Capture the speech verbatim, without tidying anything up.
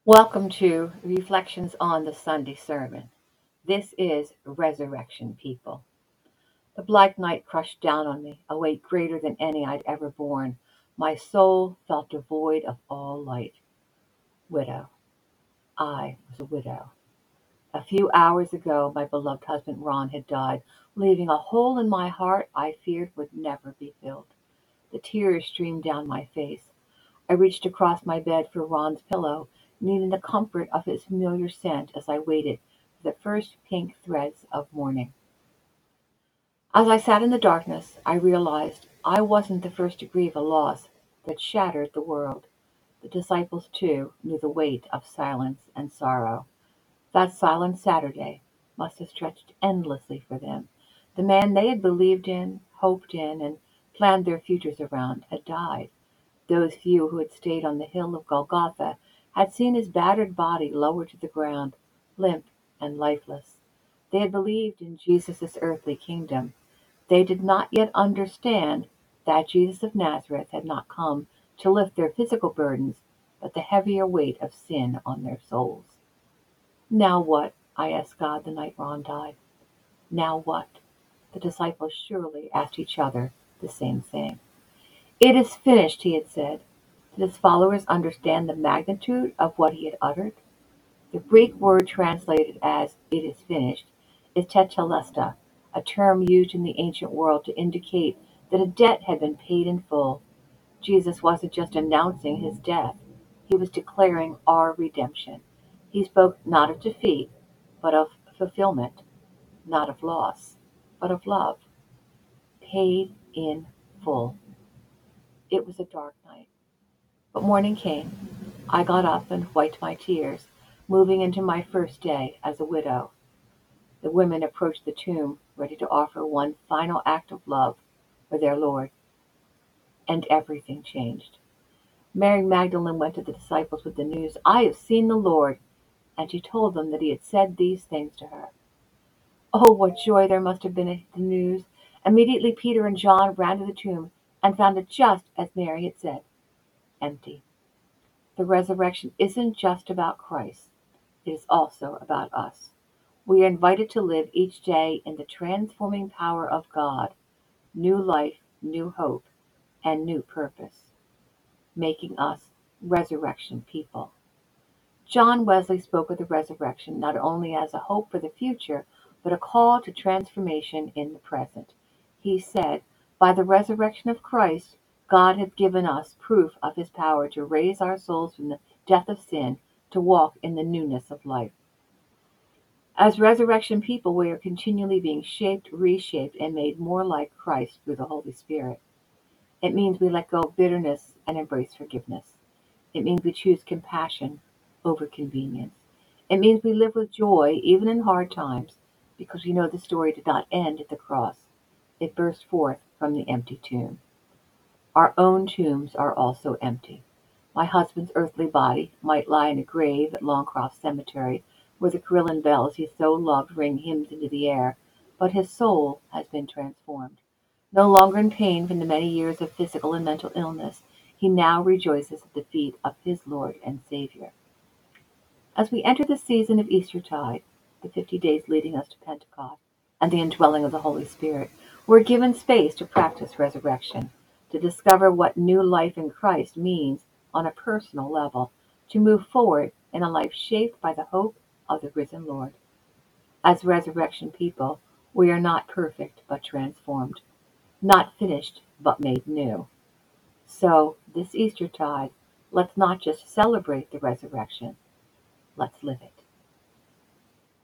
Welcome to Reflections on the Sunday Sermon. This is Resurrection People. The black night crushed down on me, a weight greater than any I'd ever borne. My soul felt devoid of all light. Widow. I was a widow. A few hours ago, my beloved husband Ron had died, leaving a hole in my heart I feared would never be filled. The tears streamed down my face. I reached across my bed for Ron's pillow, needing the comfort of his familiar scent as I waited for the first pink threads of morning. As I sat in the darkness, I realized I wasn't the first to grieve a loss that shattered the world. The disciples, too, knew the weight of silence and sorrow. That silent Saturday must have stretched endlessly for them. The man they had believed in, hoped in, and planned their futures around had died. Those few who had stayed on the hill of Golgotha had seen his battered body lowered to the ground, limp and lifeless. They had believed in Jesus' earthly kingdom. They did not yet understand that Jesus of Nazareth had not come to lift their physical burdens, but the heavier weight of sin on their souls. Now what? I asked God the night Ron died. Now what? The disciples surely asked each other the same thing. It is finished, he had said. Did his followers understand the magnitude of what he had uttered? The Greek word translated as "it is finished" is tetelestai, a term used in the ancient world to indicate that a debt had been paid in full. Jesus wasn't just announcing his death, he was declaring our redemption. He spoke not of defeat, but of fulfillment, not of loss, but of love, paid in full. It was a dark night. But morning came. I got up and wiped my tears, moving into my first day as a widow. The women approached the tomb, ready to offer one final act of love for their Lord. And everything changed. Mary Magdalene went to the disciples with the news, "I have seen the Lord," and she told them that he had said these things to her. Oh, what joy there must have been at the news! Immediately Peter and John ran to the tomb and found it just as Mary had said, empty. The resurrection isn't just about Christ, it is also about us. We are invited to live each day in the transforming power of God, new life, new hope, and new purpose, making us resurrection people. John Wesley spoke of the resurrection not only as a hope for the future, but a call to transformation in the present. He said, "By the resurrection of Christ, God hath given us proof of his power to raise our souls from the death of sin to walk in the newness of life." As resurrection people, we are continually being shaped, reshaped, and made more like Christ through the Holy Spirit. It means we let go of bitterness and embrace forgiveness. It means we choose compassion over convenience. It means we live with joy even in hard times because we know the story did not end at the cross. It burst forth from the empty tomb. Our own tombs are also empty. My husband's earthly body might lie in a grave at Longcroft Cemetery where the carillon bells he so loved ring hymns into the air, but his soul has been transformed. No longer in pain from the many years of physical and mental illness, he now rejoices at the feet of his Lord and Savior. As we enter the season of Eastertide, the fifty days leading us to Pentecost and the indwelling of the Holy Spirit, we're given space to practice resurrection, to discover what new life in Christ means on a personal level, to move forward in a life shaped by the hope of the risen Lord. As resurrection people, we are not perfect but transformed, not finished but made new. So, this Eastertide, let's not just celebrate the resurrection, let's live it.